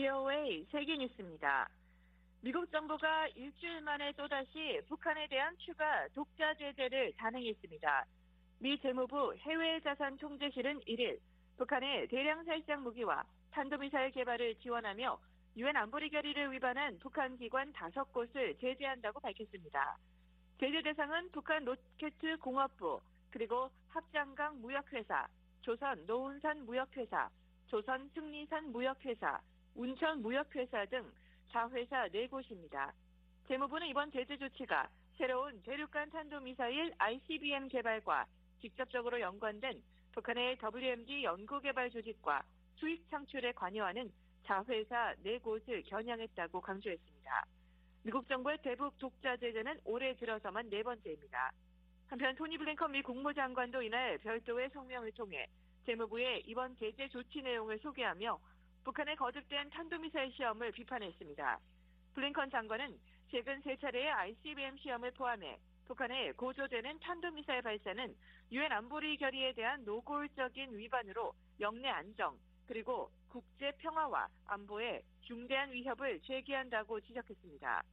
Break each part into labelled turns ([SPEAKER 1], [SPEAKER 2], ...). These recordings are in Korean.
[SPEAKER 1] VOA 세계뉴스입니다. 미국 정부가 일주일 만에 또다시 북한에 대한 추가 독자 제재를 단행했습니다. 미 재무부 해외자산통제실은 1일 북한의 대량 살상 무기와 탄도미사일 개발을 지원하며 유엔 안보리 결의를 위반한 북한 기관 5곳을 제재한다고 밝혔습니다. 제재 대상은 북한 로켓 공업부, 그리고 합장강 무역회사, 조선 노운산 무역회사, 조선 승리산 무역회사, 운천 무역회사 등 4회사 4곳입니다. 재무부는 이번 제재 조치가 새로운 대륙간 탄도미사일 ICBM 개발과 직접적으로 연관된 북한의 WMD 연구개발 조직과 수익 창출에 관여하는 자회사 4곳을 겨냥했다고 강조했습니다. 미국 정부의 대북 독자 제재는 올해 들어서만 4번째입니다. 한편 토니 블링컨 미 국무장관도 이날 별도의 성명을 통해 재무부의 이번 제재 조치 내용을 소개하며 북한의 거듭된 탄도미사일 시험을 비판했습니다. 블링컨 장관은 최근 3차례의 ICBM 시험을 포함해 북한의 고조되는 탄도미사일 발사는 유엔 안보리 결의에 대한 노골적인 위반으로 영내 안정, 그리고 국제 평화와 안보에 중대한 위협을 제기한다고 지적했습니다.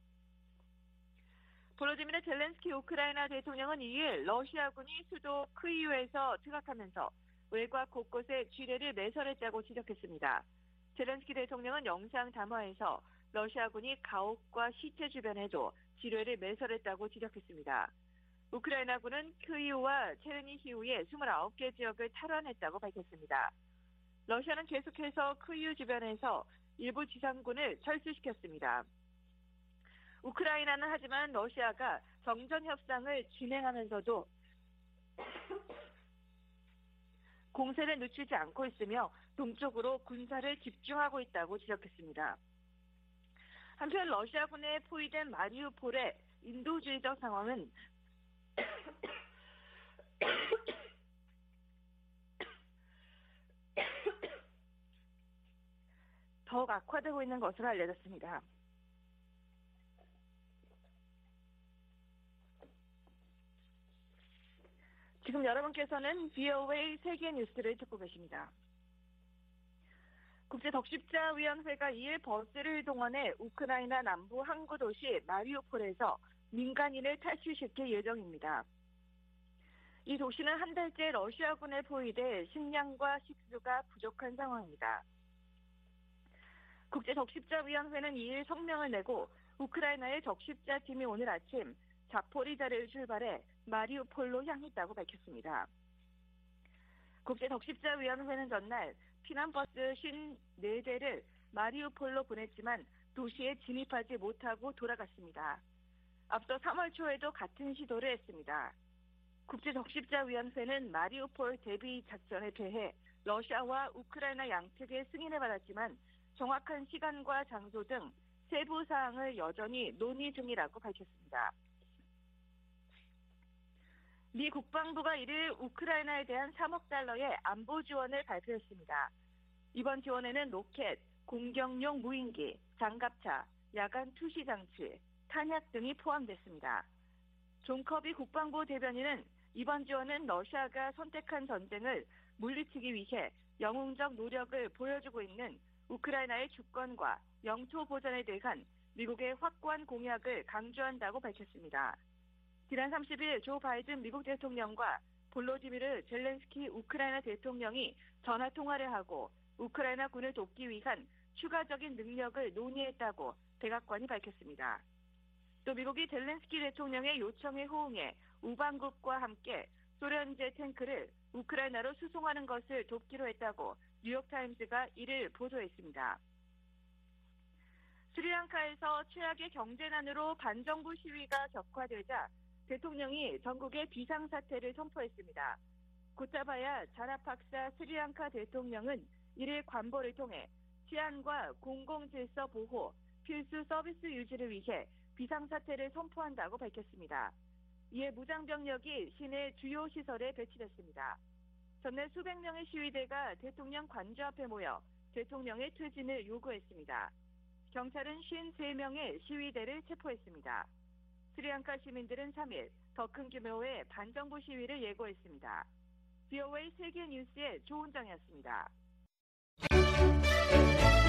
[SPEAKER 1] 볼로디미르 젤렌스키 우크라이나 대통령은 2일 러시아군이 수도 크이우에서 투각하면서 외곽 곳곳에 지뢰를 매설했다고 지적했습니다. 젤렌스키 대통령은 영상 담화에서 러시아군이 가옥과 시체 주변에도 지뢰를 매설했다고 지적했습니다. 우크라이나군은 크이우와 체르니히우의 29개 지역을 탈환했다고 밝혔습니다. 러시아는 계속해서 크이우 주변에서 일부 지상군을 철수시켰습니다. 우크라이나는 하지만 러시아가 정전 협상을 진행하면서도 공세를 늦추지 않고 있으며 동쪽으로 군사를 집중하고 있다고 지적했습니다. 한편 러시아군에 포위된 마리우폴의 인도주의적 상황은 더욱 악화되고 있는 것으로 알려졌습니다. 지금 여러분께서는 VOA 세계 뉴스를 듣고 계십니다. 국제덕십자위원회가 2일 버스를 동원해 우크라이나 남부 항구 도시 마리우폴에서 민간인을 탈출시킬 예정입니다. 이 도시는 한 달째 러시아군에 포위돼 식량과 식수가 부족한 상황입니다. 국제적십자위원회는 2일 성명을 내고 우크라이나의 적십자팀이 오늘 아침 자포리자를 출발해 마리우폴로 향했다고 밝혔습니다. 국제적십자위원회는 전날 피난버스 54대를 마리우폴로 보냈지만 도시에 진입하지 못하고 돌아갔습니다. 앞서 3월 초에도 같은 시도를 했습니다. 국제적십자위원회는 마리우폴 대비 작전에 대해 러시아와 우크라이나 양측의 승인을 받았지만 정확한 시간과 장소 등 세부 사항을 여전히 논의 중이라고 밝혔습니다. 미 국방부가 1일 우크라이나에 대한 3억 달러의 안보 지원을 발표했습니다. 이번 지원에는 로켓, 공격용 무인기, 장갑차, 야간 투시 장치, 탄약 등이 포함됐습니다. 존 커비 국방부 대변인은 이번 지원은 러시아가 선택한 전쟁을 물리치기 위해 영웅적 노력을 보여주고 있는 우크라이나의 주권과 영토 보전에 대한 미국의 확고한 공약을 강조한다고 밝혔습니다. 지난 30일 조 바이든 미국 대통령과 볼로디미르 젤렌스키 우크라이나 대통령이 전화통화를 하고 우크라이나 군을 돕기 위한 추가적인 능력을 논의했다고 백악관이 밝혔습니다. 또 미국이 젤렌스키 대통령의 요청에 호응해 우방국과 함께 소련제 탱크를 우크라이나로 수송하는 것을 돕기로 했다고 뉴욕타임스가 이를 보도했습니다. 스리랑카에서 최악의 경제난으로 반정부 시위가 격화되자 대통령이 전국에 비상사태를 선포했습니다. 고타바야 자라팍사 스리랑카 대통령은 1일 관보를 통해 치안과 공공질서 보호, 필수 서비스 유지를 위해 비상사태를 선포한다고 밝혔습니다. 이에 무장병력이 시내 주요 시설에 배치됐습니다. 전날 수백 명의 시위대가 대통령 관저 앞에 모여 대통령의 퇴진을 요구했습니다. 경찰은 53명의 시위대를 체포했습니다. 스리랑카 시민들은 3일 더 큰 규모의 반정부 시위를 예고했습니다. VOA 세계 뉴스의 조은정이었습니다.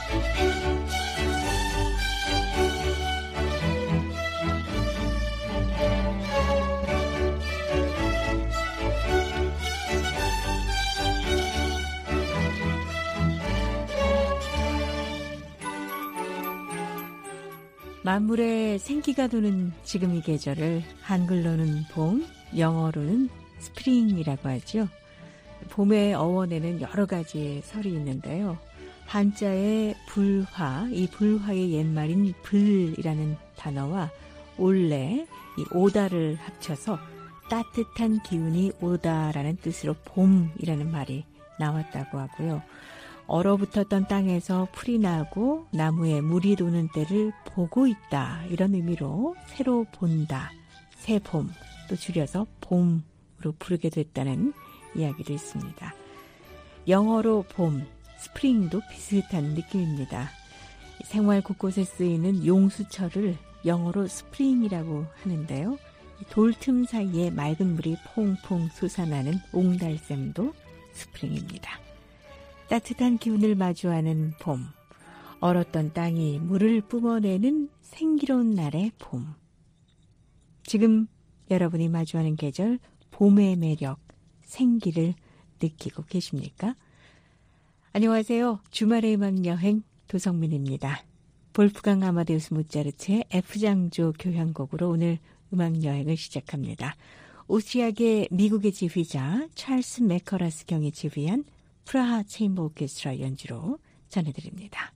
[SPEAKER 2] 만물에 생기가 도는 지금 이 계절을 한글로는 봄, 영어로는 스프링이라고 하죠. 봄의 어원에는 여러 가지의 설이 있는데요. 한자의 불화, 이 불화의 옛말인 불이라는 단어와 올래, 이 오다를 합쳐서 따뜻한 기운이 오다라는 뜻으로 봄이라는 말이 나왔다고 하고요. 얼어붙었던 땅에서 풀이 나고 나무에 물이 도는 때를 보고 있다. 이런 의미로 새로 본다, 새봄, 또 줄여서 봄으로 부르게 됐다는 이야기도 있습니다. 영어로 봄, 스프링도 비슷한 느낌입니다. 생활 곳곳에 쓰이는 용수철을 영어로 스프링이라고 하는데요. 돌틈 사이에 맑은 물이 퐁퐁 솟아나는 옹달샘도 스프링입니다. 따뜻한 기운을 마주하는 봄, 얼었던 땅이 물을 뿜어내는 생기로운 날의 봄. 지금 여러분이 마주하는 계절, 봄의 매력, 생기를 느끼고 계십니까? 안녕하세요. 주말의 음악여행 도성민입니다. 볼프강 아마데우스 모차르트의 F장조 교향곡으로 오늘 음악여행을 시작합니다. 오스트리아계 미국의 지휘자 찰스 메커라스 경이 지휘한 프라하 체인버 오케스트라 연주로 전해드립니다.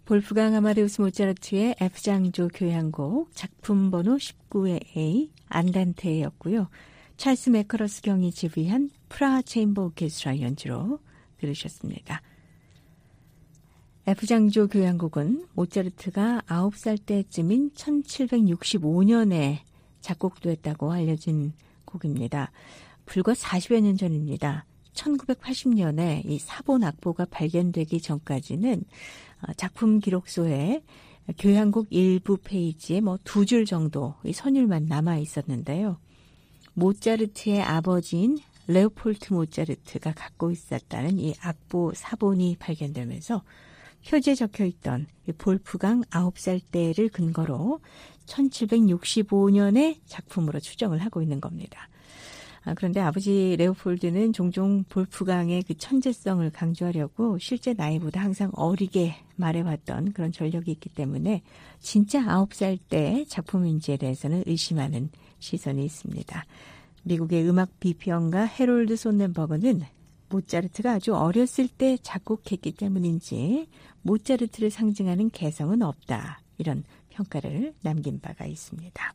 [SPEAKER 2] 볼프강 아마데우스 모차르트의 F장조 교향곡 작품 번호 19의 A 안단테였고요. 찰스 매커러스 경이 지휘한 프라하 체인버 오케스트라 연주로 들으셨습니다. F장조 교향곡은 모차르트가 9살 때쯤인 1765년에 작곡됐다고 알려진 곡입니다. 불과 40여 년 전입니다. 1980년에 이 사본 악보가 발견되기 전까지는 작품 기록소에 교향곡 일부 페이지에 2줄 정도 이 선율만 남아 있었는데요. 모차르트의 아버지인 레오폴트 모차르트가 갖고 있었다는 이 악보 사본이 발견되면서 표지에 적혀있던 이 볼프강 9살 때를 근거로 1765년의 작품으로 추정을 하고 있는 겁니다. 그런데 아버지 레오폴드는 종종 볼프강의 그 천재성을 강조하려고 실제 나이보다 항상 어리게 말해왔던 그런 전력이 있기 때문에 진짜 9살 때 작품인지에 대해서는 의심하는 시선이 있습니다. 미국의 음악 비평가 해롤드 손넨버그는 모차르트가 아주 어렸을 때 작곡했기 때문인지 모차르트를 상징하는 개성은 없다. 이런 평가를 남긴 바가 있습니다.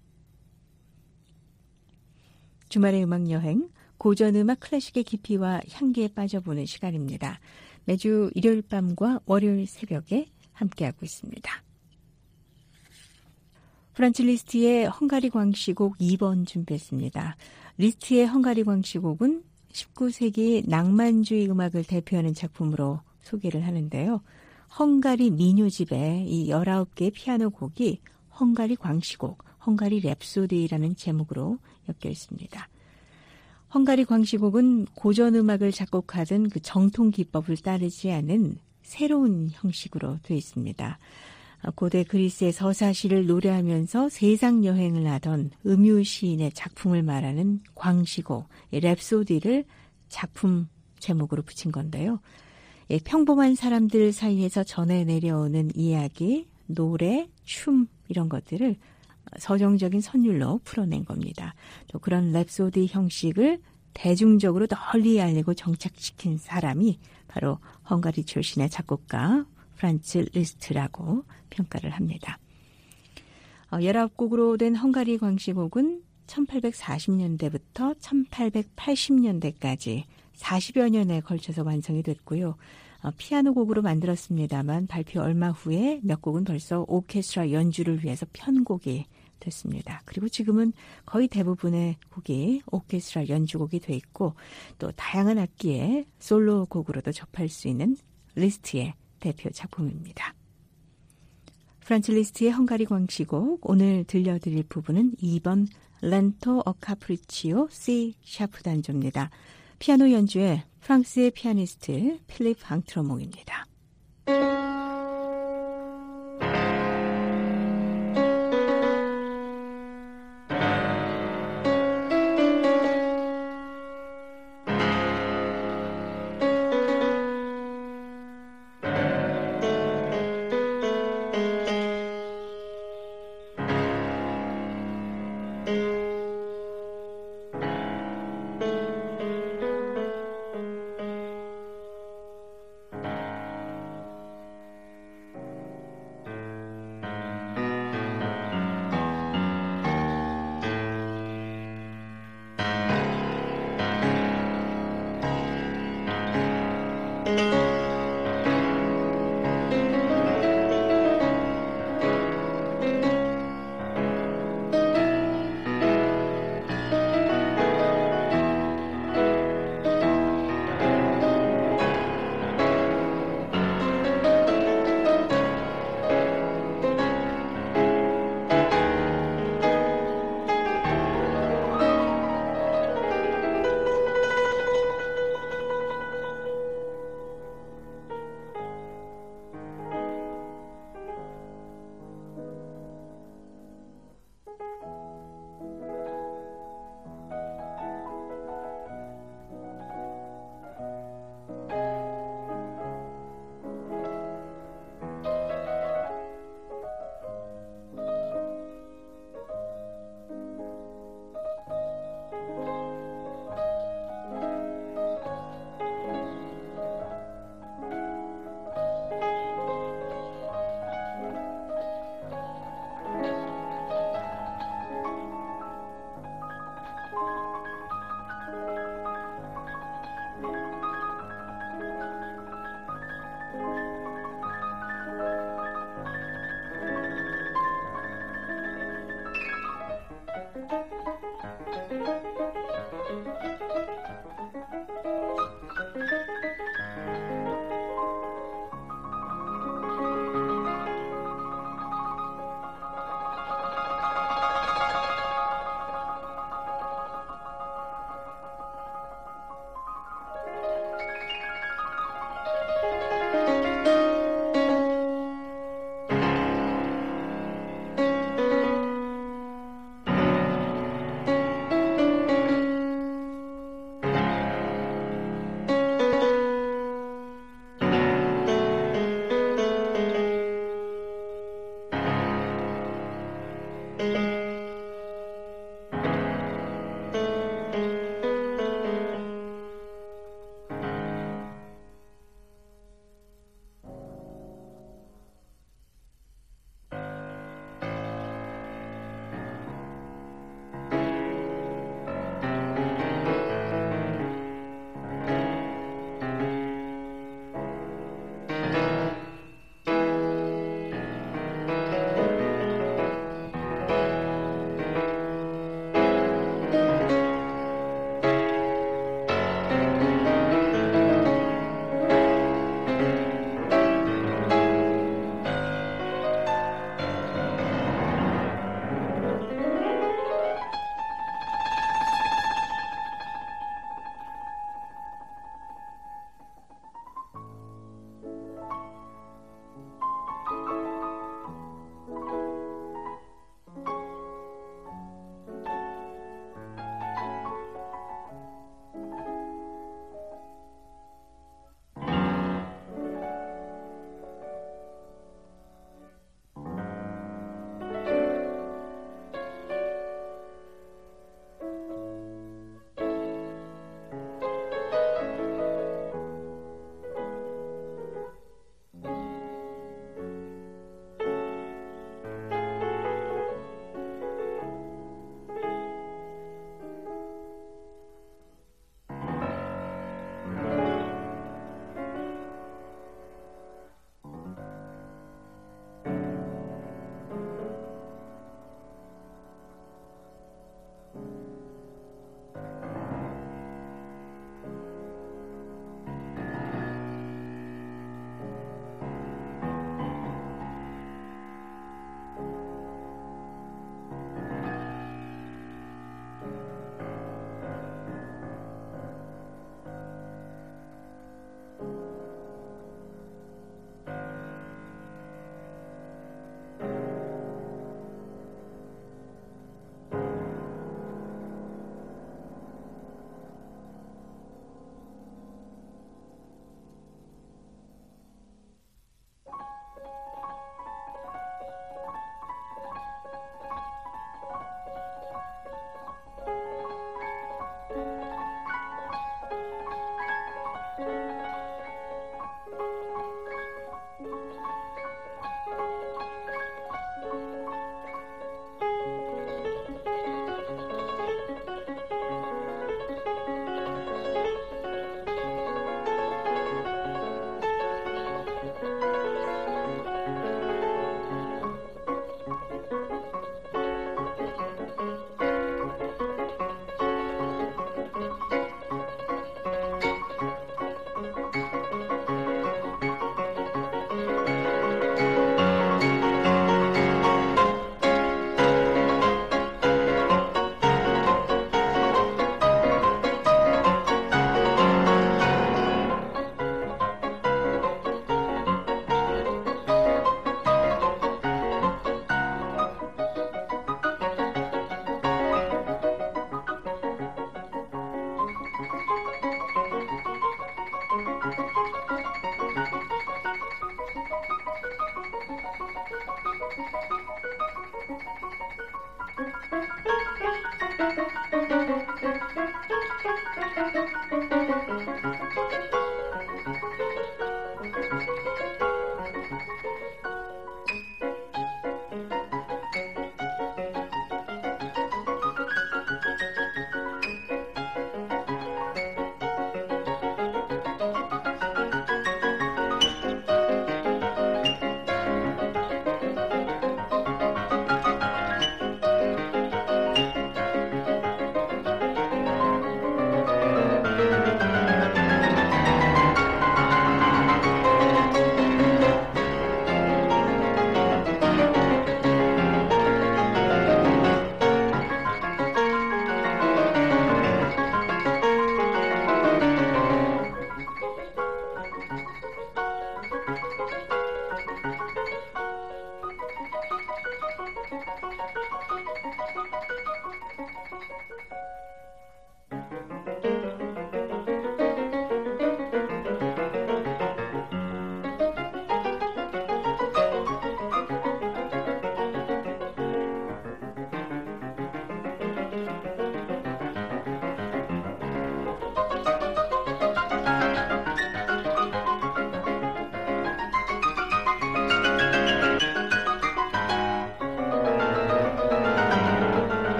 [SPEAKER 2] 주말의 음악여행, 고전음악 클래식의 깊이와 향기에 빠져보는 시간입니다. 매주 일요일 밤과 월요일 새벽에 함께하고 있습니다. 프란츠 리스트의 헝가리 광시곡 2번 준비했습니다. 리스트의 헝가리 광시곡은 19세기 낭만주의 음악을 대표하는 작품으로 소개를 하는데요. 헝가리 민요집의 이 19개의 피아노 곡이 헝가리 광시곡, 헝가리 랩소디라는 제목으로 엮여 있습니다. 헝가리 광시곡은 고전 음악을 작곡하던 그 정통 기법을 따르지 않은 새로운 형식으로 되어 있습니다. 고대 그리스의 서사시를 노래하면서 세상 여행을 하던 음유 시인의 작품을 말하는 광시곡, 랩소디를 작품 제목으로 붙인 건데요. 평범한 사람들 사이에서 전해 내려오는 이야기, 노래, 춤 이런 것들을 서정적인 선율로 풀어낸 겁니다. 또 그런 랩소디 형식을 대중적으로 널리 알리고 정착시킨 사람이 바로 헝가리 출신의 작곡가 프란츠 리스트라고 평가를 합니다. 19곡으로 된 헝가리 광시곡은 1840년대부터 1880년대까지 40여 년에 걸쳐서 완성이 됐고요. 피아노 곡으로 만들었습니다만 발표 얼마 후에 몇 곡은 벌써 오케스트라 연주를 위해서 편곡이 됐습니다. 그리고 지금은 거의 대부분의 곡이 오케스트라 연주곡이 돼 있고 또 다양한 악기의 솔로 곡으로도 접할 수 있는 리스트의 대표 작품입니다. 프란츠 리스트의 헝가리 광시곡, 오늘 들려드릴 부분은 2번 렌토 어 카프리치오 C 샤프 단조입니다. 피아노 연주에 프랑스의 피아니스트 필립 앙트로몽입니다.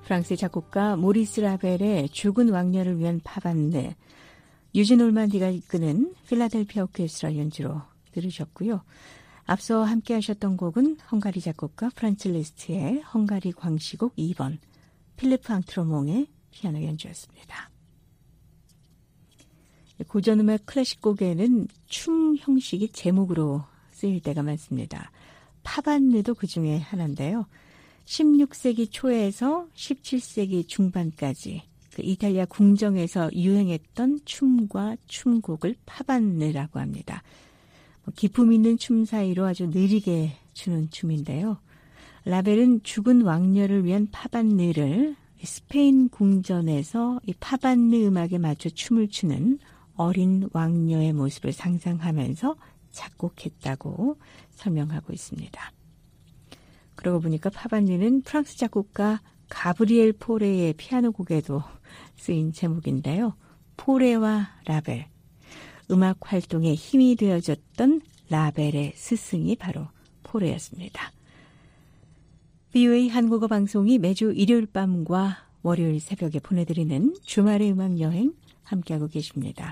[SPEAKER 2] 프랑스 작곡가 모리스 라벨의 죽은 왕녀를 위한 파반느, 유진 올만디가 이끄는 필라델피아 오케스트라 연주로 들으셨고요. 앞서 함께 하셨던 곡은 헝가리 작곡가 프란츠 리스트의 헝가리 광시곡 2번, 필리프 앙트로몽의 피아노 연주였습니다. 고전음악 클래식 곡에는 춤 형식이 제목으로 쓰일 때가 많습니다. 파반느도 그 중에 하나인데요. 16세기 초에서 17세기 중반까지 그 이탈리아 궁정에서 유행했던 춤과 춤곡을 파반느라고 합니다. 기품 있는 춤 사이로 아주 느리게 추는 춤인데요. 라벨은 죽은 왕녀를 위한 파반느를 스페인 궁전에서 이 파반느 음악에 맞춰 춤을 추는 어린 왕녀의 모습을 상상하면서 작곡했다고 설명하고 있습니다. 그러고 보니까 파반느는 프랑스 작곡가 가브리엘 포레의 피아노 곡에도 쓰인 제목인데요. 포레와 라벨, 음악 활동에 힘이 되어줬던 라벨의 스승이 바로 포레였습니다. VOA 한국어 방송이 매주 일요일 밤과 월요일 새벽에 보내드리는 주말의 음악 여행 함께하고 계십니다.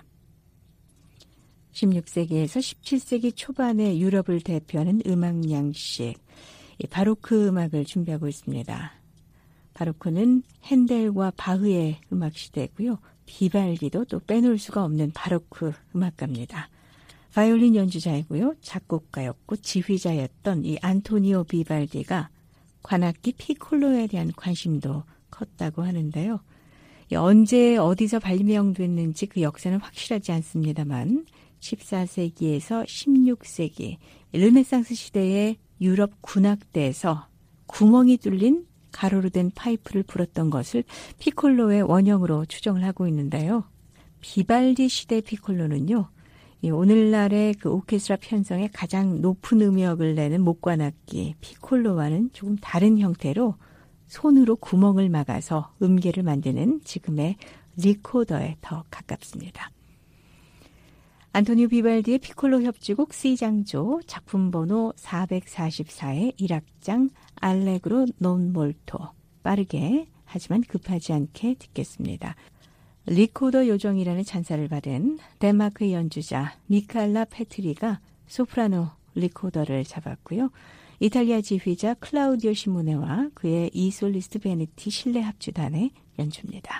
[SPEAKER 2] 16세기에서 17세기 초반의 유럽을 대표하는 음악 양식, 바로크 음악을 준비하고 있습니다. 바로크는 핸델과 바흐의 음악 시대고요. 비발디도 또 빼놓을 수가 없는 바로크 음악가입니다. 바이올린 연주자이고요. 작곡가였고 지휘자였던 이 안토니오 비발디가 관악기 피콜로에 대한 관심도 컸다고 하는데요. 언제 어디서 발명됐는지 그 역사는 확실하지 않습니다만 14세기에서 16세기 르네상스 시대의 유럽 군악대에서 구멍이 뚫린 가로로 된 파이프를 불었던 것을 피콜로의 원형으로 추정을 하고 있는데요. 비발디 시대 피콜로는요, 오늘날의 그 오케스트라 편성에 가장 높은 음역을 내는 목관악기 피콜로와는 조금 다른 형태로 손으로 구멍을 막아서 음계를 만드는 지금의 리코더에 더 가깝습니다. 안토니오 비발디의 피콜로 협주곡 C장조 작품 번호 444의 1악장 알레그로 논 몰토, 빠르게 하지만 급하지 않게 듣겠습니다. 리코더 요정이라는 찬사를 받은 덴마크의 연주자 미칼라 페트리가 소프라노 리코더를 잡았고요. 이탈리아 지휘자 클라우디오 시모네와 그의 이솔리스트 베네티 실내 합주단의 연주입니다.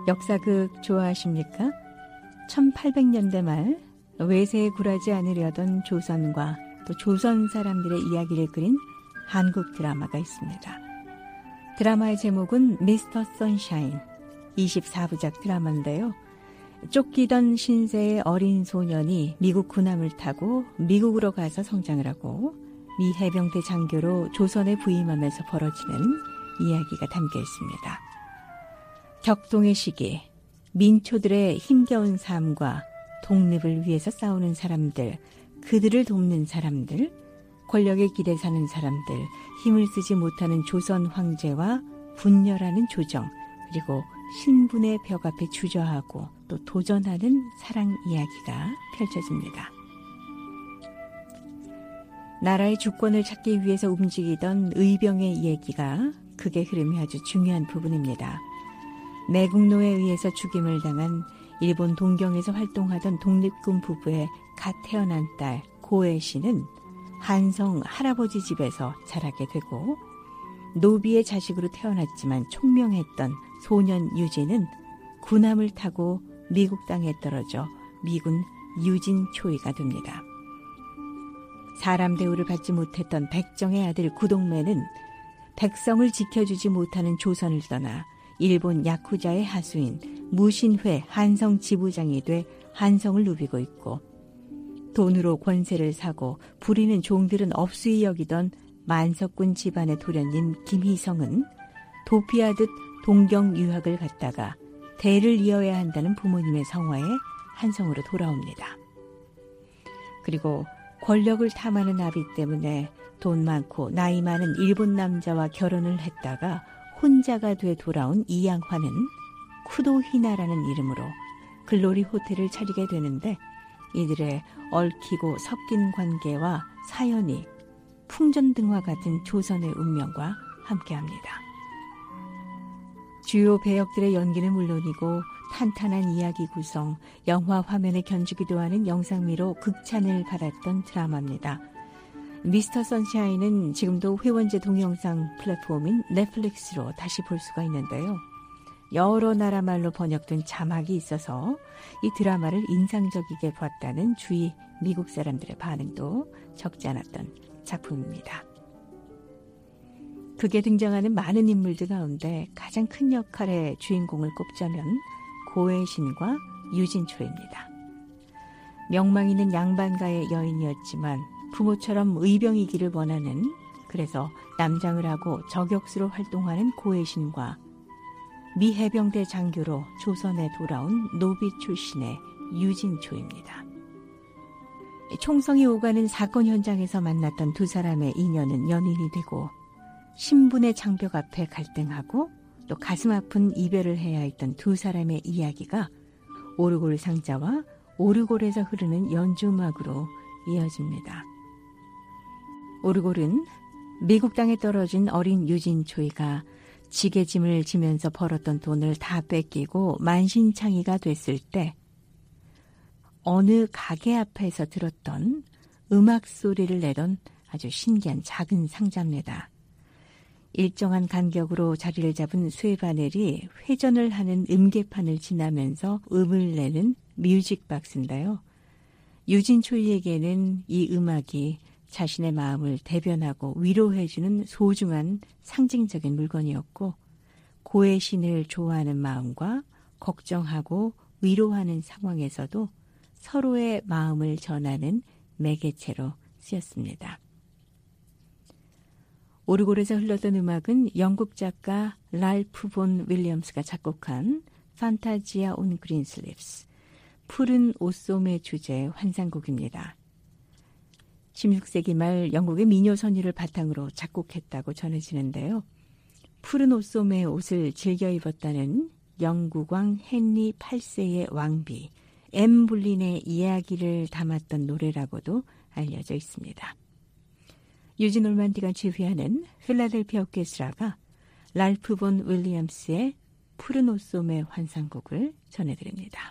[SPEAKER 2] 역사극 좋아하십니까? 1800년대 말 외세에 굴하지 않으려던 조선과 또 조선 사람들의 이야기를 그린 한국 드라마가 있습니다. 드라마의 제목은 미스터 선샤인, 24부작 드라마인데요. 쫓기던 신세의 어린 소년이 미국 군함을 타고 미국으로 가서 성장을 하고 미 해병대 장교로 조선에 부임하면서 벌어지는 이야기가 담겨 있습니다. 격동의 시기, 민초들의 힘겨운 삶과 독립을 위해서 싸우는 사람들, 그들을 돕는 사람들, 권력의 길에 사는 사람들, 힘을 쓰지 못하는 조선 황제와 분열하는 조정, 그리고 신분의 벽 앞에 주저하고 또 도전하는 사랑 이야기가 펼쳐집니다. 나라의 주권을 찾기 위해서 움직이던 의병의 얘기가 극의 흐름이 아주 중요한 부분입니다. 매국노에 의해서 죽임을 당한 일본 동경에서 활동하던 독립군 부부의 갓 태어난 딸 고에 씨는 한성 할아버지 집에서 자라게 되고 노비의 자식으로 태어났지만 총명했던 소년 유진은 군함을 타고 미국 땅에 떨어져 미군 유진초이가 됩니다. 사람 대우를 받지 못했던 백정의 아들 구동매는 백성을 지켜주지 못하는 조선을 떠나 일본 야쿠자의 하수인 무신회 한성 지부장이 돼 한성을 누비고 있고 돈으로 권세를 사고 부리는 종들은 업수히 여기던 만석군 집안의 도련님 김희성은 도피하듯 동경 유학을 갔다가 대를 이어야 한다는 부모님의 성화에 한성으로 돌아옵니다. 그리고 권력을 탐하는 아비 때문에 돈 많고 나이 많은 일본 남자와 결혼을 했다가 혼자가 돼 돌아온 이양화는 쿠도히나라는 이름으로 글로리 호텔을 차리게 되는데 이들의 얽히고 섞인 관계와 사연이 풍전등화 같은 조선의 운명과 함께합니다. 주요 배역들의 연기는 물론이고 탄탄한 이야기 구성, 영화 화면에 견주기도 하는 영상미로 극찬을 받았던 드라마입니다. 미스터 선샤인은 지금도 회원제 동영상 플랫폼인 넷플릭스로 다시 볼 수가 있는데요. 여러 나라 말로 번역된 자막이 있어서 이 드라마를 인상적이게 봤다는 주위 미국 사람들의 반응도 적지 않았던 작품입니다. 극에 등장하는 많은 인물들 가운데 가장 큰 역할의 주인공을 꼽자면 고혜신과 유진초입니다. 명망 있는 양반가의 여인이었지만 부모처럼 의병이기를 원하는, 그래서 남장을 하고 저격수로 활동하는 고혜신과 미 해병대 장교로 조선에 돌아온 노비 출신의 유진초입니다. 총성이 오가는 사건 현장에서 만났던 두 사람의 인연은 연인이 되고 신분의 장벽 앞에 갈등하고 또 가슴 아픈 이별을 해야 했던 두 사람의 이야기가 오르골 상자와 오르골에서 흐르는 연주음악으로 이어집니다. 오르골은 미국 땅에 떨어진 어린 유진초이가 지게짐을 지면서 벌었던 돈을 다 뺏기고 만신창이가 됐을 때 어느 가게 앞에서 들었던 음악 소리를 내던 아주 신기한 작은 상자입니다. 일정한 간격으로 자리를 잡은 쇠바늘이 회전을 하는 음계판을 지나면서 음을 내는 뮤직박스인데요. 유진초이에게는 이 음악이 자신의 마음을 대변하고 위로해주는 소중한 상징적인 물건이었고 고혜신을 좋아하는 마음과 걱정하고 위로하는 상황에서도 서로의 마음을 전하는 매개체로 쓰였습니다. 오르골에서 흘렀던 음악은 영국 작가 랄프 본 윌리엄스가 작곡한 판타지아 온 그린슬립스, 푸른 옷소매 주제의 환상곡입니다. 16세기 말 영국의 미녀 선율을 바탕으로 작곡했다고 전해지는데요. 푸른 옷소매의 옷을 즐겨 입었다는 영국왕 헨리 8세의 왕비 엠 볼린의 이야기를 담았던 노래라고도 알려져 있습니다. 유진 올만디가 지휘하는 필라델피아 오케스트라가 랄프 본 윌리엄스의 푸른 옷소매 환상곡을 전해드립니다.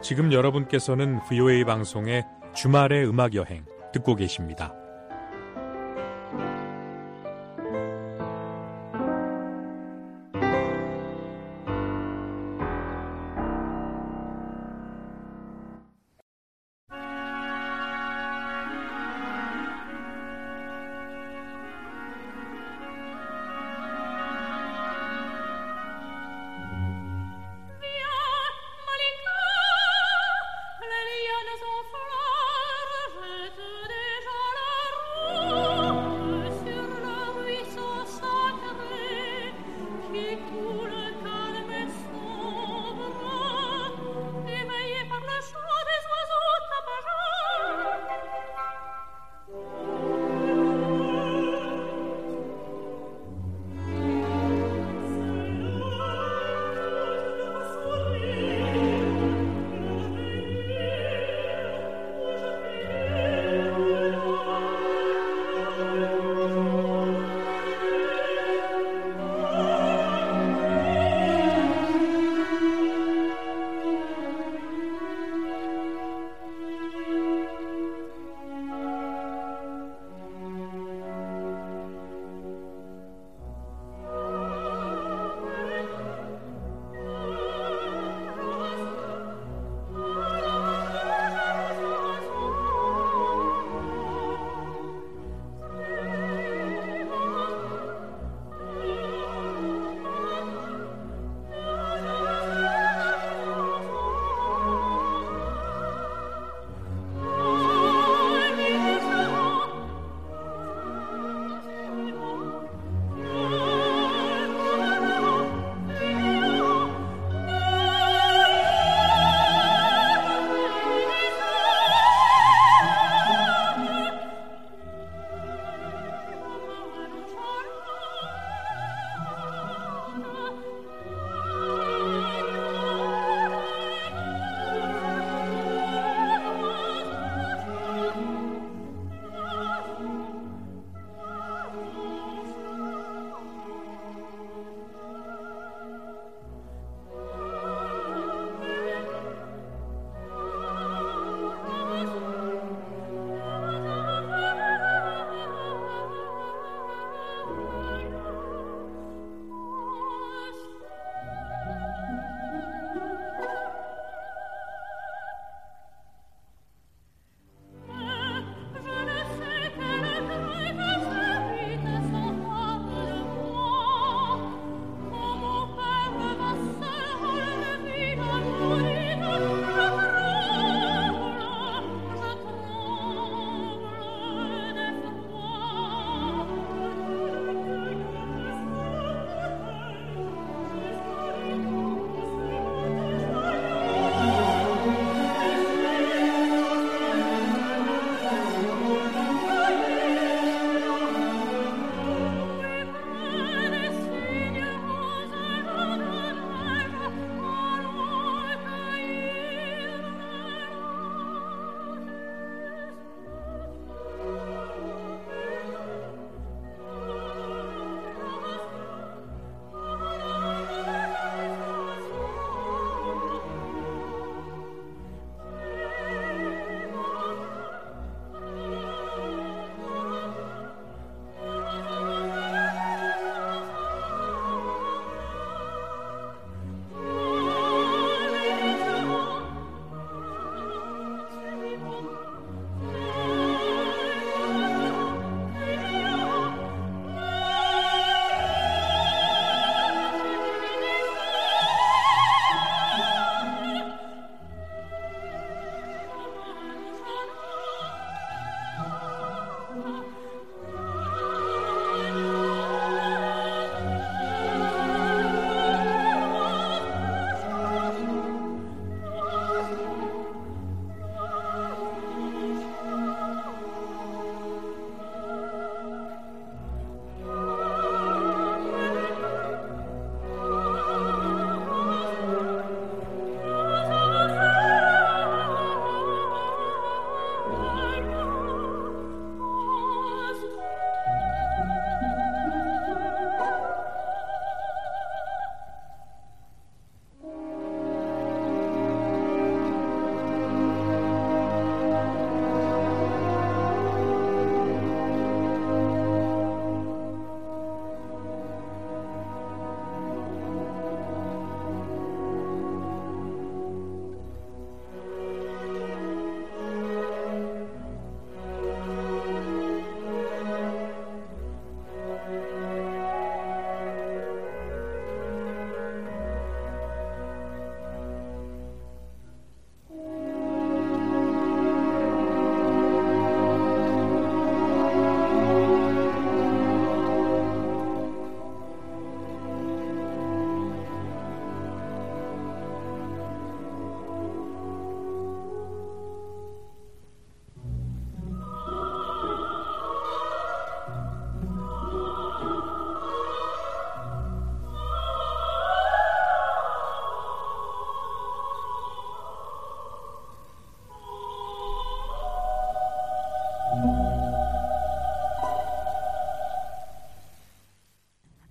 [SPEAKER 3] 지금 여러분께서는 VOA 방송의 주말의 음악여행 듣고 계십니다.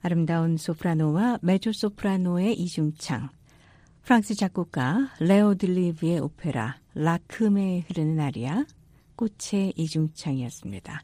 [SPEAKER 2] 아름다운 소프라노와 메조소프라노의 이중창, 프랑스 작곡가 레오 들리브의 오페라 라크메에 흐르는 아리아 꽃의 이중창이었습니다.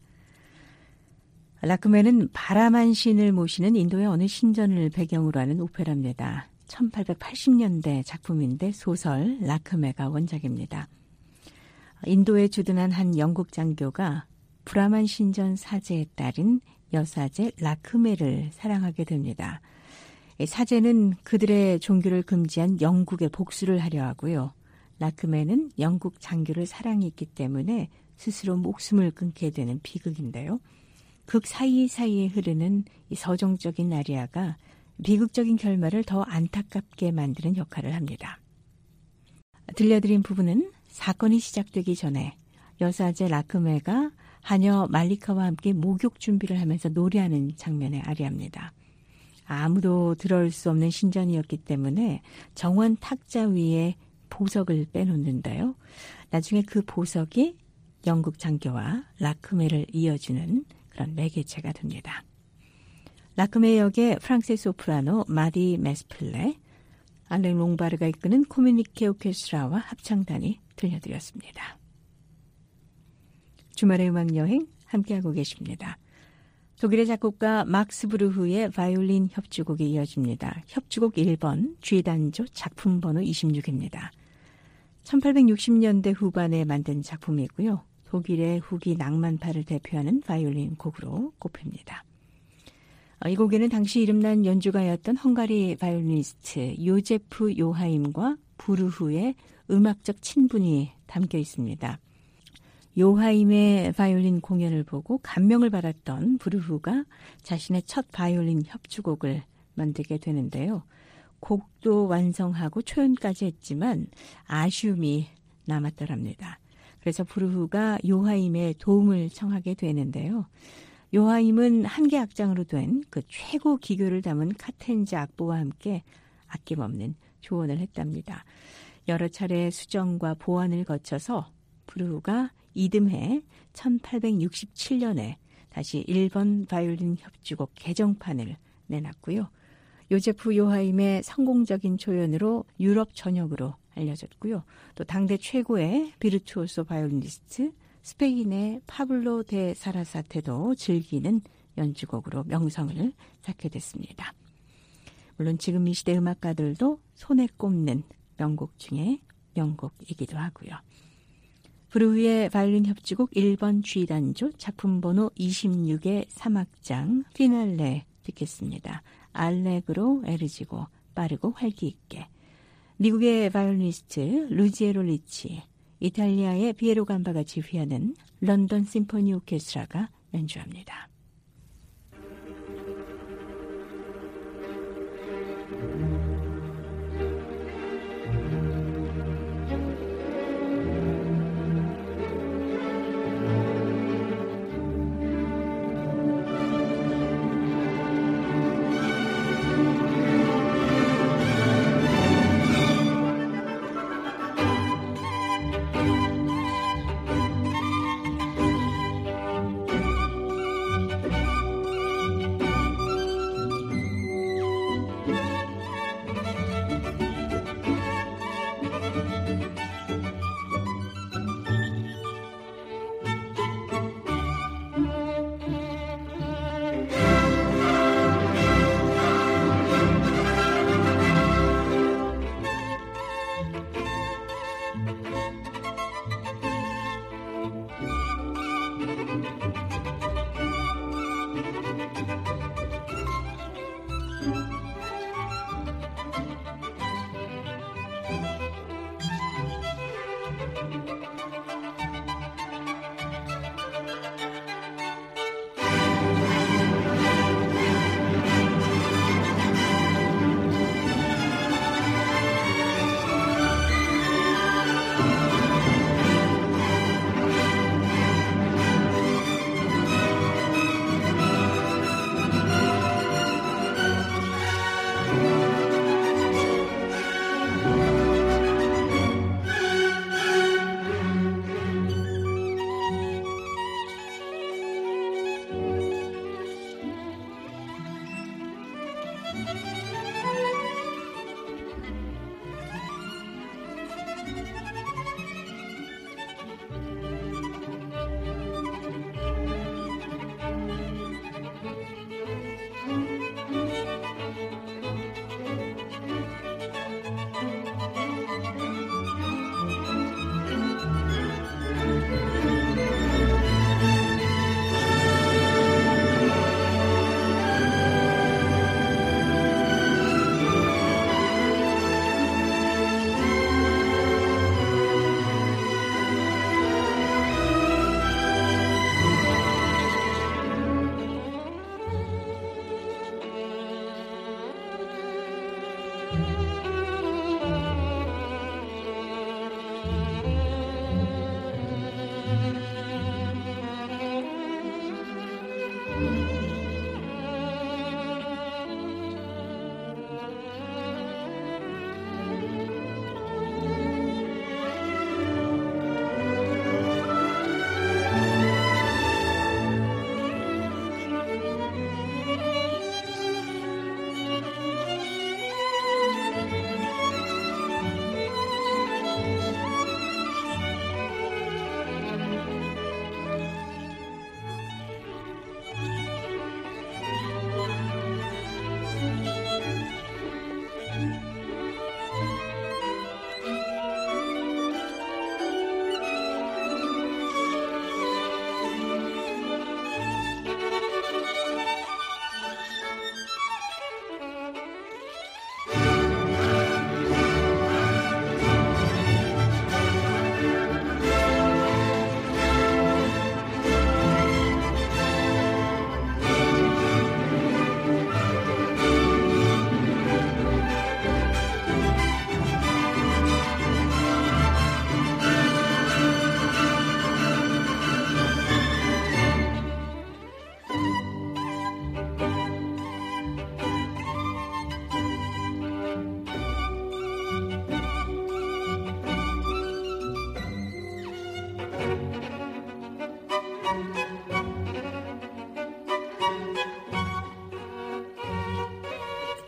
[SPEAKER 2] 라크메는 바람한 신을 모시는 인도의 어느 신전을 배경으로 하는 오페라입니다. 1880년대 작품인데 소설 라크메가 원작입니다. 인도에 주둔한 한 영국 장교가 브라만 신전 사제의 딸인 여사제 라크메를 사랑하게 됩니다. 사제는 그들의 종교를 금지한 영국에 복수를 하려 하고요. 라크메는 영국 장교를 사랑했기 때문에 스스로 목숨을 끊게 되는 비극인데요. 극 사이사이에 흐르는 이 서정적인 아리아가 비극적인 결말을 더 안타깝게 만드는 역할을 합니다. 들려드린 부분은 사건이 시작되기 전에 여사제 라크메가 하녀 말리카와 함께 목욕 준비를 하면서 노래하는 장면의 아리아입니다. 아무도 들어올 수 없는 신전이었기 때문에 정원 탁자 위에 보석을 빼놓는데요. 나중에 그 보석이 영국 장교와 라크메를 이어주는 그런 매개체가 됩니다. 라크메 역의 프랑스의 소프라노 마디 메스플레, 알렉 롱바르가 이끄는 코뮤니케 오케스트라와 합창단이 들려드렸습니다. 주말의 음악여행 함께하고 계십니다. 독일의 작곡가 막스 브루흐의 바이올린 협주곡이 이어집니다. 협주곡 1번 G단조 작품 번호 26입니다. 1860년대 후반에 만든 작품이고요. 독일의 후기 낭만파를 대표하는 바이올린 곡으로 꼽힙니다. 이 곡에는 당시 이름난 연주가였던 헝가리 바이올리니스트 요제프 요하임과 브루흐의 음악적 친분이 담겨 있습니다. 요하임의 바이올린 공연을 보고 감명을 받았던 브루흐가 자신의 첫 바이올린 협주곡을 만들게 되는데요. 곡도 완성하고 초연까지 했지만 아쉬움이 남았더랍니다. 그래서 브루흐가 요하임의 도움을 청하게 되는데요. 요하임은 한계 악장으로 된 그 최고 기교를 담은 카텐자 악보와 함께 아낌없는 조언을 했답니다. 여러 차례 수정과 보완을 거쳐서 브루흐가 이듬해 1867년에 다시 1번 바이올린 협주곡 개정판을 내놨고요. 요제프 요하임의 성공적인 조연으로 유럽 전역으로 알려졌고요. 또 당대 최고의 비르투오소 바이올리니스트 스페인의 파블로 데 사라사테도 즐기는 연주곡으로 명성을 쌓게 됐습니다. 물론 지금 이 시대 음악가들도 손에 꼽는 명곡 중에 명곡이기도 하고요. 브루흐의 바이올린 협주곡 1번 G단조 작품 번호 26의 3악장 피날레 듣겠습니다. 알레그로 에르지고 빠르고 활기 있게. 미국의 바이올리니스트 루지에로 리치, 이탈리아의 피에로 감바가 지휘하는 런던 심포니 오케스트라가 연주합니다.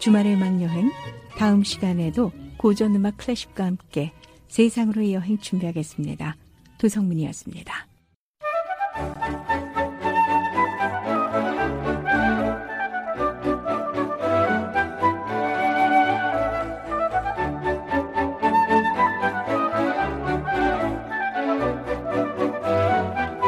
[SPEAKER 2] 주말의 음악 여행, 다음 시간에도 고전 음악 클래식과 함께 세상으로의 여행 준비하겠습니다. 도성문이었습니다.